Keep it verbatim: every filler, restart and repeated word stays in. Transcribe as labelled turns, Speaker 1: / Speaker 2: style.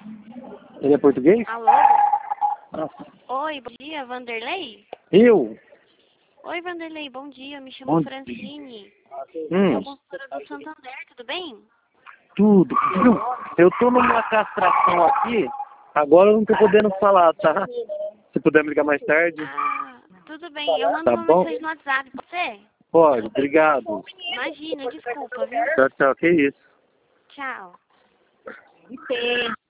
Speaker 1: Ele é português?
Speaker 2: Alô?
Speaker 1: Ah,
Speaker 2: Oi, bom dia, Vanderlei?
Speaker 1: eu?
Speaker 2: Oi, Vanderlei, bom dia, me chamo
Speaker 1: Bom
Speaker 2: Francine.
Speaker 1: Hum,
Speaker 2: Sou consultora do Santander, tudo bem?
Speaker 1: tudo. Viu? Eu tô numa castração aqui, agora eu não tô podendo falar, tá? Se puder me ligar mais tarde.
Speaker 2: Ah, tudo bem, eu mando
Speaker 1: Tá
Speaker 2: uma
Speaker 1: bom?
Speaker 2: mensagem no WhatsApp, pode ser?
Speaker 1: Pode, obrigado.
Speaker 2: Imagina, desculpa, viu?
Speaker 1: Tchau, tchau, que isso.
Speaker 2: Tchau.